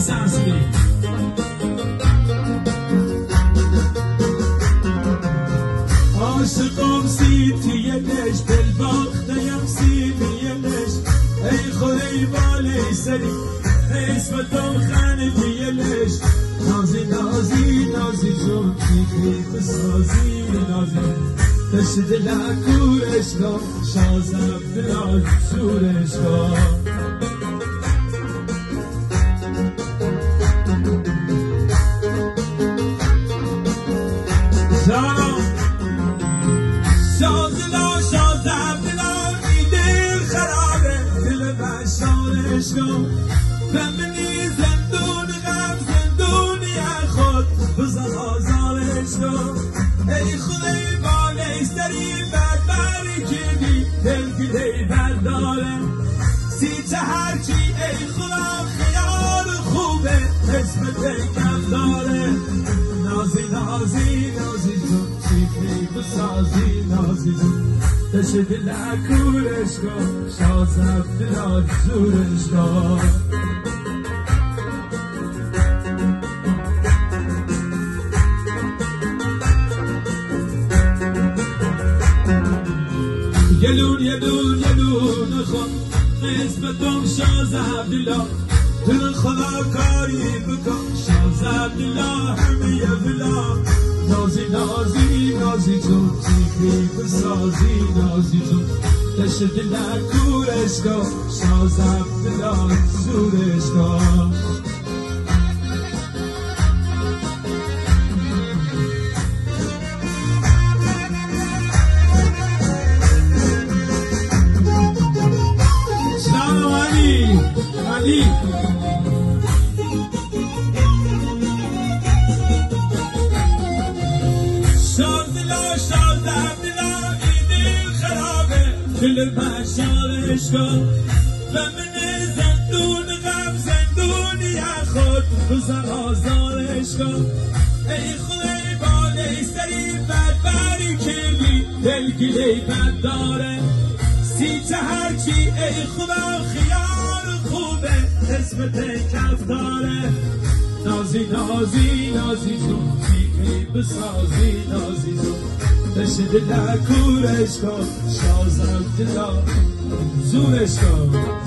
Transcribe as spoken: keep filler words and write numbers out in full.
سرسری عاشقم سیتیلش دل باختیم سیتیلش ای خدای بالی سری اسمتم خندیلش نازی نازی نازی جون تیخی بسازی نازی دشت دلکورش کن شازم دلال شورش کن شازلا شازم دلال ای دل خرابه دل بشانش کن بمنی زندون غم زندونی خود بزن آزارش کن ای خدای بالای سری بدبری کردی دلگیری برداره سیچه هرچی ای خدا خیال خوبه اسمت کم داره نازی نازی نازی جون چیخی بسازی نازی جون دشت دلکورش کن شازم دلال زورش کن یلون یلون یلون خود نسبتم شاز عبدالله تو خدا کاری بکن شاز عبدالله همیه بلا نازی نازی نازی جون تیخی بسازی نازی جون دشت دلکورش کن شاز عبدالله زورش کن علی شازلا شازم دلا ای دل خرابه دل بشارش کن بمن زندون غم زندونی خود بزن آزارش کن ای خدای بالای سری بدبری کردی دلگیری بد داره سیچه هرچی ای خدا خیال خوبه اسمت کف داره نازی نازی نازی جون تیخی بسازی نازی جون دشت دلکورش کن شازم دلا زورش کن